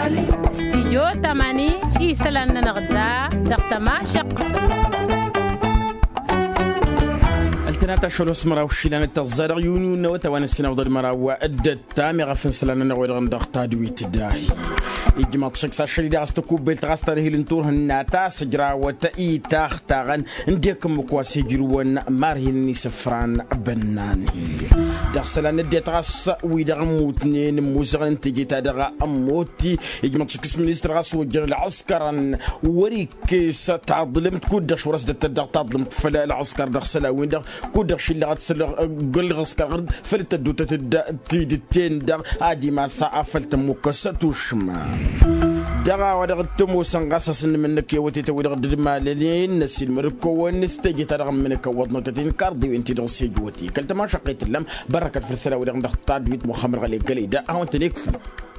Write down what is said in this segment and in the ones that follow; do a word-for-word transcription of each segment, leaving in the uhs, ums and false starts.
مالي استيجو تماني إيسالنا نغدا دقتما شق التناتا شلوس مرا وشيلان التزار يونيون وتوان السنة وضد مرا وأدت تامي غفن سلان نغوير غندق تادوي تداي إجماع شخص شريد أستكو بالتغاستر هيلنتور هناتا سجرا وتأي تاخ تاغن نديكم مكواسي جروان مارهن سفران بنان دغسلا ندي تغاس ويدغ موتنين موزغن تجي تادغا أموتي إجماع شخص منيستر غاس وجر العسكرا وريك ستعظلم تكودش ورسدة تدغ تعظلم فلا العسكر دغسلا وين دغ كودش اللي غتسل قل غسكر فلت دوت تدتين دغ عادي ما ساعة فلت مكساتوش ما دغا ودغ تمو سنغاسس منك يوتي تو دغ دمالين نسيل مركو ونستجي تدغ منك وضنو تتين كاردي وانتي دغ سيجوتي كلت ما شقيت اللم بركة في السلا ودغ دغ تادويت محمد غالي قلي دا هون تليكفو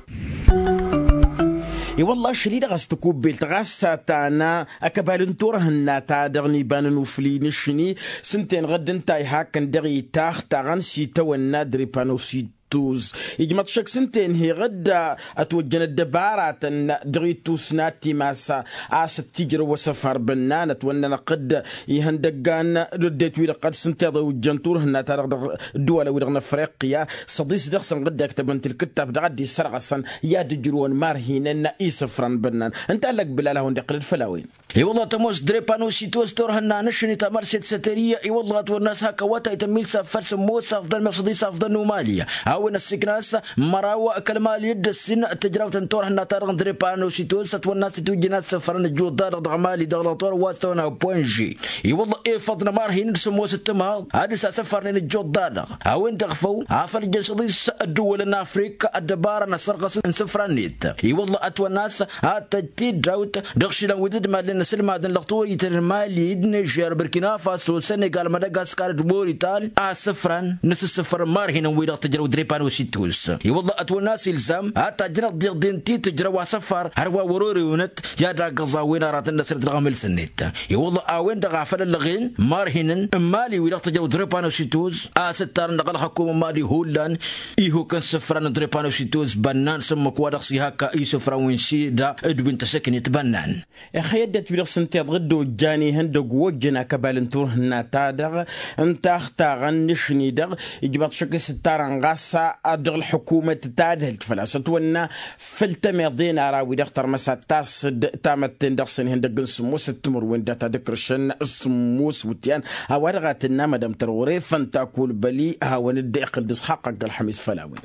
اي والله شريد غاستكو بيلتغاسا تانا اكبال نتورهن تادغني بان نوفلي نشني سنتين غد انتاي هاكن دغي تاخ تاغن سيتا والنادري بانو سيتا توز يجمع شك سنتين هي غدا اتوجن الدبارات ان دريتو سناتي ماسا عاس تجر وسفر بنانه وننا قد يهندقان رديت ويلا قد سنتي ضو الجنتور هنا ترى الدول ودغنا افريقيا صديس دخسن غدا كتبنت الكتاب غادي سرغسن يا دجرون مارهين يسفرن بنان انت لك بلاله وندق الفلاوين اي والله تموس دريبانو سيتوس تور هنا نشني تمارست ستريه اي والله تور الناس هكا وتا يتميل سفر سموس افضل مقصدي افضل نوماليا وين السكناس مراوة كلمة يد السن التجربة تنتور هنا تارغن دريبانو سيتوس والناس توجينات سفرن الجود دار ضغمالي دغلطور واتونا بوينجي اي والله ايه فضنا مارهين سمو ستما هذا سفرن الجود دار هاوين تغفو عافر الجنشضيس الدول ان افريقيا الدبارة نسرقص سفرانيت اي والله اتوى الناس هاتتي دراوت دغشي ودد مالين سلمة دن لغطور يترمالي نيجير بركينا فاسو سنغال مدغاسكار دبوريتال اسفران نس السفر مارهين ويدا تجربة دريبانو سيتوس يوضع أتو الناس إلزام هاتا جنق ديغ دينتي تجروا سفر هروا وروري ونت يادا قزاوين رات النسر تغامل سنت يوضع آوين دغا فل اللغين مارهنن مالي ويدا تجروا دريبانو سيتوس آستار نقل حكومة مالي هولان إيهو كان سفران دريبانو سيتوس بنان سمك وادقسي هكا إي سفران وينسي دا ادوين تسكن يتبنان خيدت ويدا سنتي غدو جاني هندق وجنا كبالنتور هنا تادغ انتاخ تاغن نشني دغ يجبط شكي ستاران غاسا أدغ الحكومة تتادهل تفلاسة وانا فلتميضين أراوي دختر مسا تاس تامت تندقسن هندقن سموس التمر وين داتا دكرشن السموس وتيان هوارغات النام دم تروري فانتاكول بلي هاوان الدقل دس حقق الحميس فلاوين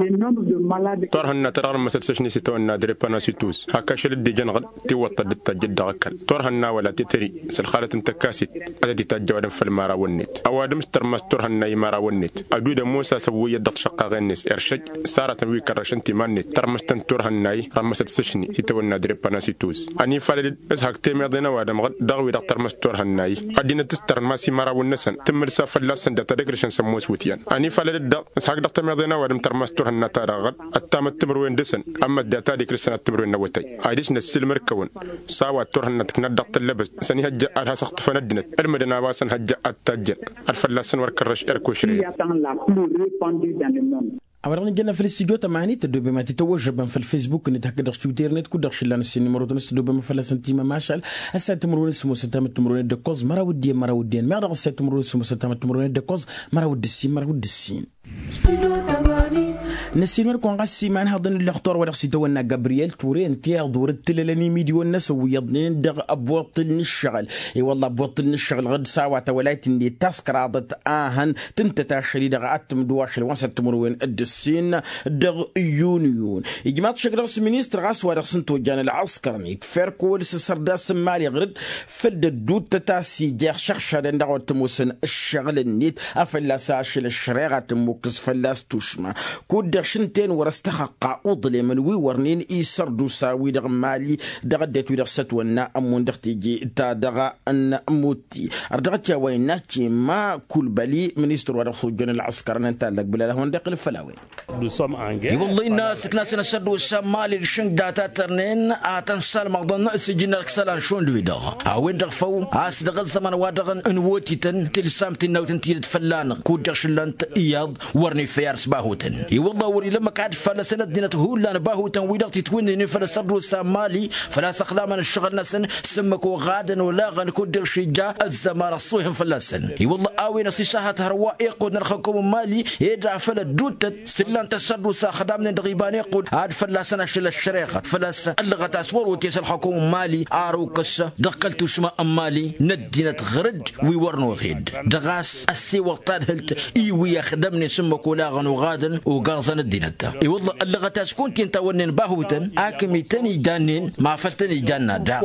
تورهن ترار مسد سشني ستونا دريبانا سيتوس هكا شل الدجان غد توطى التجد غكل تورهن ولا تتري سلخالة تكاسيت أدي تجاودا في المارا والنت أوادم استرمس تورهن يمارا والنت أدود موسى سوية ضغط شقا غنس إرشج سارة ويكرشن تمانت ترمستن تورهن رمسد سشني ستونا دريبانا سيتوس أني فالد إزهاك تيمي ضينا وادم غد دغوي دغتر مستورهن أدينا تستر ماسي مارا والنسن تمر سافل لسن داتا دكرشن سموس وتيان أني فالد دغ إزهاك دغتر ميضينا وادم ترمس تورهن نتارغد التام التمروين دسن أما الداتا ديك لسنة التمروين نوتي عايدش نسيل مركون ساوى تورهن تكندق اللبس سني هجأ على سقط فندنت المدنا واسن هجأ التاجر الفلاسن وركرش إركوشري أمرنا جينا في الاستديو تماني تدوبي ما تتوجب في الفيسبوك نتحقق في انترنت كل دخل لنا السن مرات نستدوبي ما فلا سنتيما ماشال هسه تمرون اسمه ستام تمرون دكوز مرا ودي مرا ودين ما رغس تمرون اسمه ستام تمرون دكوز مرا ودي السين مرا ودي السين نسيم مركون غسي مان هذن اللي اختار ولا خسيتو ونا جابرييل تورين تيار دور التلالاني ميديو الناس ويضنين دغ ابوطل الشغل اي والله ابوطل الشغل غد ساعه ولايت اللي تسكرادت اهن تنتتا شريد غاتم دواش الوسط تمرون الدسين دغ يونيون يجمع شكل رئيس مينستر غاس ولا خسنتو جان العسكرني كفركو لسرداس سمالي غرد فلد الدود تتاسي جاخ شخشا دغ تموسن الشغل النيت افلا ساشل الشريعه تموكس فلاس توشما كود شنتين ورستحق أضلي من ويورنين إيسر دوساوي دغ مالي دغ ديت ويدغ ستونا أمون دغ تيجي تا دغ أن موتي أردغتيا ويناتي ما كل بالي منيستر ورغ خجون العسكر ننتالك بلا لهون دغ الفلاوين والله الناس كناس نسد والسمالي لشنك داتا ترنين آتن سال مغضن سجن ركسلان شون دويدا هاوين دغ فو آس دغ الزمان وادغن انووتي تن تلسامتي نوتن تيلت فلان كود دغ شلانت إياض ورني فيارس باهوتن والله وري لما قعد فلا سنة دينته هو لا نباهو تنويدغتي توين فلا سرو سامالي فلا سقلا من الشغل نسن سمكو غادا ولا غنكون دير شجا الزمان الصوهم فلا سن اي والله اوي نسي شاهت هروا يقود نرخكم مالي يدع فلا دوت سلان تسرو سا خدامنا دغيبان يقود هاد فلا سنه شل الشريخه فلا اللغه تاسور وكيس الحكومه مالي اروكس دقلت شما امالي ندينا غرد ويورنو غيد دغاس السي وقتاد هلت ايوي يخدمني سمكو لا غنو غادن وغازن الدينتا اي والله اللغه تاسكون كنت ونن باهوتن اكمي تاني جانين ما فلتني جانا دا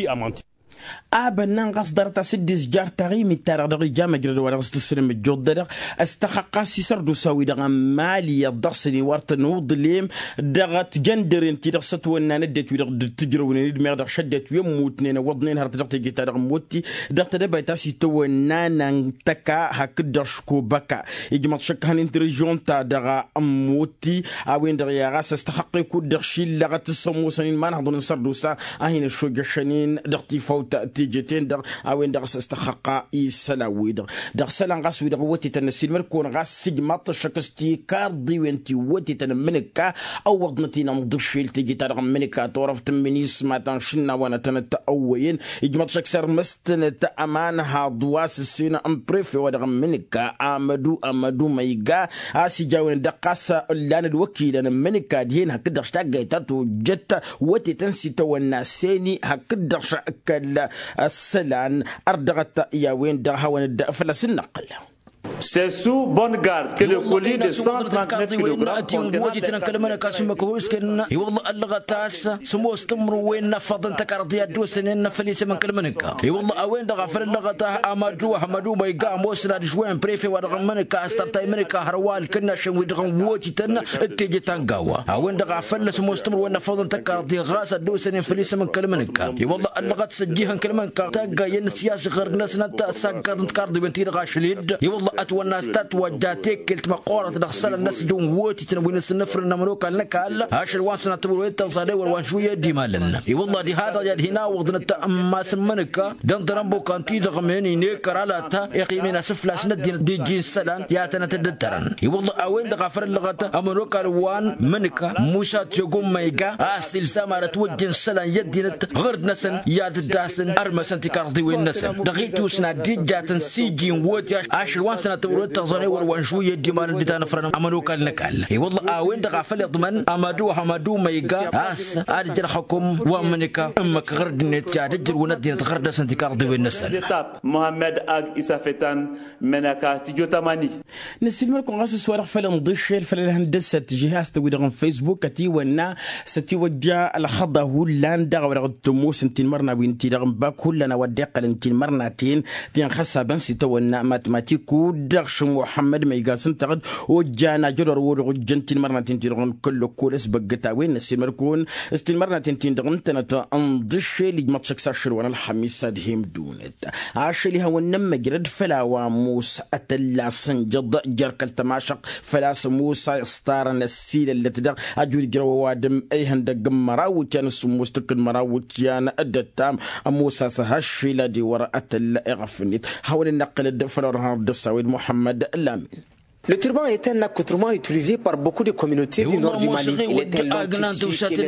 أبنان قصدر تسدس جار تغيمي ترى رجع مجرد ولا قصد السلم الجودة استحق سيسر دوساوي دعم مالي يضصني ورت نوض ليم دغت جندر انتي دغست وانا ندت ودغ تجرون ند مردغ شدت يموتنين وضنين هرت دغت جيت دغ موتي دغت دبا تاسي تو نانا تكا هكذا شكو بكا يجمع شك هن انتريجون تا دغ موتي اوين دغ يا راس استحق يكون دغشي لغت الصموسين ما نحضر نصر دوسا اهين شو جشنين دغتي فوت تيجتين در أوين در استحقاق يسلاوي در در سلان غاس ويدر وتي تنسيل مركون غاس سجمات شكستي كاردي وانتي وتي تنمنكا أو وضنتي نمضشيل تيجي ترى منكا تعرف تمنيس ما تنشنا وانا تنتأوين يجمع شكسر مستن تأمان هادواس السنة أم بريف ودر منكا أمدو أمدو ميجا أسي جاوين دقاسة لان الوكيل أنا منكا دين هكذا اشتاق تاتو جت وتي تنسي تو الناسيني هكذا شكل السلان أردغت ياوين دغها وندأ فلس النقل. C'est sous bonne garde que le colis de cent trente-neuf kilogrammes وجدنا كلمنا كاسم كويس كنا والله اللغة تاس سمو استمروا وين فضل تكارديا دوسن فليس من كلمنك اي والله اوين دغ فر اللغة تا امادو حمدو ما يقام موسنا جوين بريفي ودغمنك استرتاي منك هروال كنا شم ودغم وجدنا تيجي تنقوا اوين دغ فر سمو استمروا وين فضل تكارديا غاس دوسن فليس من كلمنك اي والله اللغة تسجيها كلمنك تاقا ين سياسي غير ناس نتا ساقا تكاردي بنتي غاشليد اي والله والناس تتوجاتك كلت مقورة تدخل الناس جون ووتي تنوين السنفر النمروك لك هلا هاش الوانسنا تبرو يتصادي والوانشوية دي مالنا اي والله دي هذا يد هنا وضنا ما سمنك دان ترامبو كانتي دغميني نيكر على تا يقيمنا سفلا سند دي جين سلان ياتنا تدترن اي والله اوين دغفر اللغة امروك الوان منك موسى تيقوم ميقا اسل سامارة توجين سلان يدينت غرد نسن ياد الداسن ارمسن تكارضي وين نسن دغيتوسنا دي جاتن سيجين ووتي هاش الوانسنا تورد تظني والوانشوية دي مال دي تنفرن امانو قال نكال اي والله اوين دغفل يضمن امادو حمادو ميغا اس ادجر حكم ومنك امك غرد نت يادجر وندي تغرد سنتي قرض والنسل محمد اج اسافتان منكا تجوتماني نسيل مركو غاس سوار فلان ضشيل فلان هندسه جهاز توي دغن فيسبوك تي ونا ستي وجا الخضه هولان دغ ورغ تموس انت مرنا بنتي دغن با كلنا ودقل انت مرناتين تين خاصه بن ستونا ماتماتيكو دغش محمد ميغاسن تغد وجانا جرر ورغ جنتين مرناتين تيرغن كل كولس بقتا وين نسيل مركون استيل مرناتين تين دغن تنت انضشيل ماتشك ساشر وانا الخميس دهم دونت عاشلي هو نم جرد فلا وموس اتلا سنجد جركل تماشق فلا موسى استار السيل اللي تدغ اجول جرو وادم اي هندق مراو كان سموس تكن مراو كان ادتام موسى سهشي لدي وراء الاغفنيت حاول النقل الدفلور هارد السويد محمد اللامين. Le turban est un accoutrement utilisé par beaucoup de communautés du nord du Mali. Il est un long tissu qui est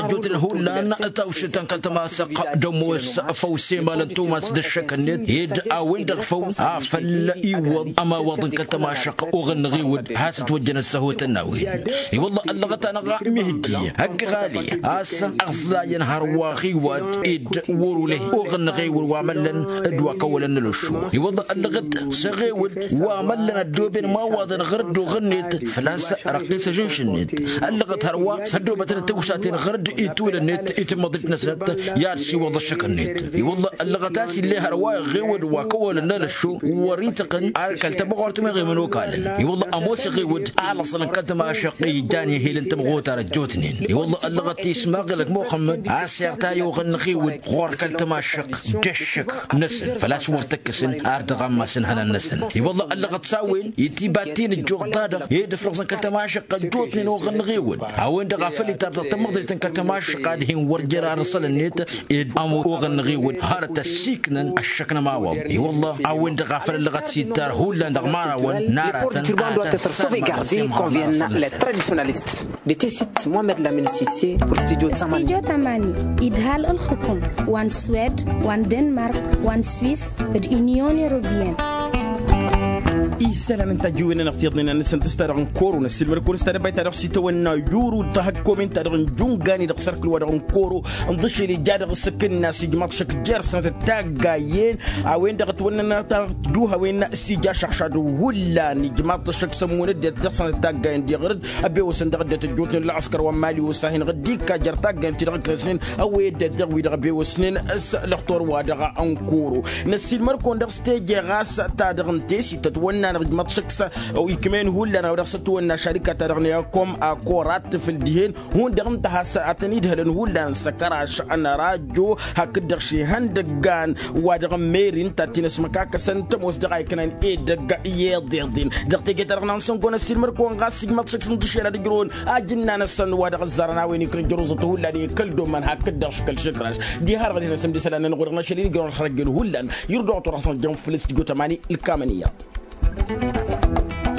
هذا غرد وغنيت فلاس رقيسة جنشنيت اللغة هروا سدو بتن التوساتين غرد يتول النت يتمضيت نسنت يارسي وضع الشكنيت يوضع اللغة تاسي اللي هروا غيود وكول النال الشو وريتقن عالكال تبغورت من غير من وكالن يوضع أموس غيود على صلن كتما شقي جاني هيل انت مغوتا رجوتنين يوضع اللغة تيسما غلق محمد عاسيرتا يوغن غيود غور كالتما شق دشك نسن فلاس ورتكسن عرد غماسن هنا النسن يوضع اللغة تساوين يتيبات تين الجوغ دادا يدفلغ زنكلت ماشق جوتني نوغن غيود أوين دغافلي ترى تمغدري تنكلت ماشق قادهين ورجرا رسل النت أمو أوغن غيود هارت السيكنن الشكنا ماوو اي والله أوين دغافل اللغات سيتار هولا دغمارا ون نارا les traditionalistes de Tessit Mohamed Lamine Sissé pour Studio Tamani. Studio Tamani idhal al-Khukum wan Suède wan Denmark wan Suisse de Union Européenne. إيسالا من تجوين نفتيضنا نسنت استرغن كورو نسيل مركور استرغن بيت أرغ سيتونا يورو تهكم انت أرغن جونغاني دق سرك الورغن كورو انضشي لي جادغ السكن ناسي جماط شك جرسنا تتاقايين عوين دغت وننا تجوها وين نأسي جا شخشادو ولا نجماط شك سمونا دي تغسنا تتاقايين دي غرد أبي وسندغ دي تجوتن العسكر ومالي وساهن غديك كاجر تاقاين تدغ كرسنين أوي دي دغوي دغ بي وسنين أس لختور وادغ أنكورو نسيل مركون دغ ستيجي غاس تادغن تيسي تتونا نرجمات شخص أو يكمن هو لنا ورسطوا أن شركة ترغنيكم أكورات في الدهين هون دغم تحس أتنيد هلن هو لنا سكراش أنا راجو هكذا شيء هندقان ودغم ميرين تاتينس مكاك سنتم وصدقائي كنان إيه دقا يضيضين دقتي ترغنا نسنكون السلمر كون غاسي جمات شخص نتشير دقرون أجننا نسن ودغ الزرنا وين يكون جروزة هو لنا كل دومان هكذا شكل شكراش دي هارغ هنا سمدي سلان نغرغنا شلين يقولون رجل هو لنا يردوا تراسن جم فلس جو تماني الكامنية.